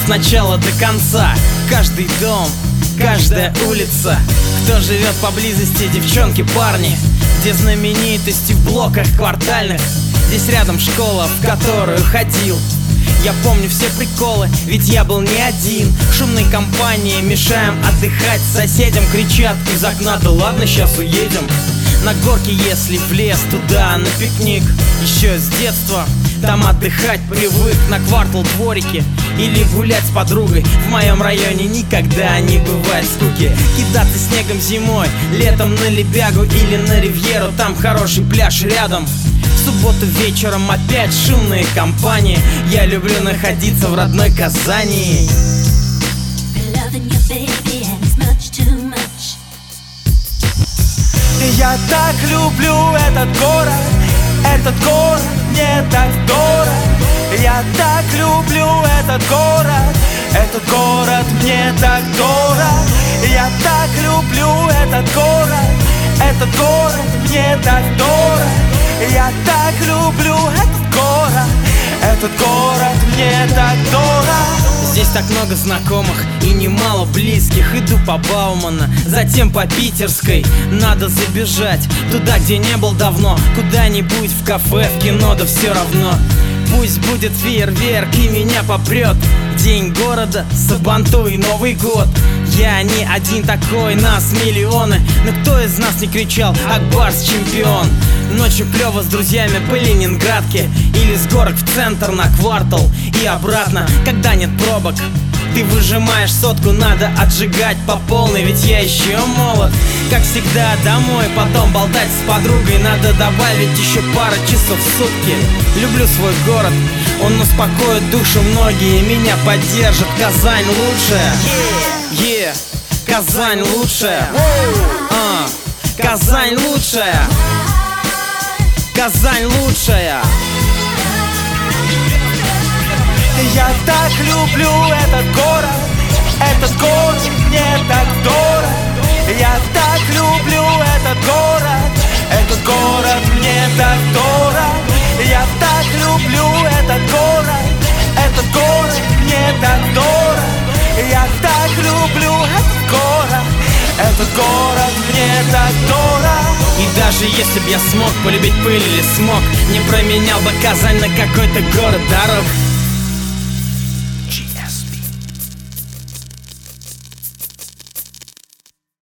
с начала до конца. Каждый дом, каждая улица, кто живет поблизости, девчонки, парни. Где знаменитости в блоках квартальных. Здесь рядом школа, в которую ходил. Я помню все приколы, ведь я был не один. Шумной компанией мешаем отдыхать. Соседям кричат из окна: да ладно, сейчас уедем. На горке, если в лес, туда на пикник. Еще с детства там отдыхать привык. На квартал, дворики или гулять с подругой. В моем районе никогда не бывает скуки. Кидаться снегом зимой, летом на Лебягу или на Ривьеру. Там хороший пляж рядом. В субботу вечером опять шумные компании. Я люблю находиться в родной Казани. Я так люблю этот город мне так дорог. Я так люблю этот город мне так дорог. Я так люблю этот город мне так дорог. Я так люблю этот город мне так дорог. Здесь так много знакомых и немало близких. Иду по Баумана, затем по Питерской. Надо забежать туда, где не был давно. Куда-нибудь в кафе, в кино, да все равно. Пусть будет фейерверк и меня попрет. День города, Сабантуй и Новый год. Я не один такой, нас миллионы. Но кто из нас не кричал: Акбарс чемпион? Ночью клево с друзьями по Ленинградке. Или с горок в центр на квартал и обратно, когда нет пробок. Ты выжимаешь сотку, надо отжигать по полной, ведь я еще молод. Как всегда домой, потом болтать с подругой. Надо добавить еще пару часов в сутки. Люблю свой город, он успокоит душу. Многие меня поддержат. Казань лучшая, Казань лучшая, Казань лучшая, Казань лучшая. Я так люблю этот город мне так дорог. Я так люблю этот город мне так дорог. Я так люблю этот город мне так дорог. Я так люблю этот город мне так дорог. И даже если б я смог полюбить пыль или смог, не променял бы Казань на какой-то город дорог.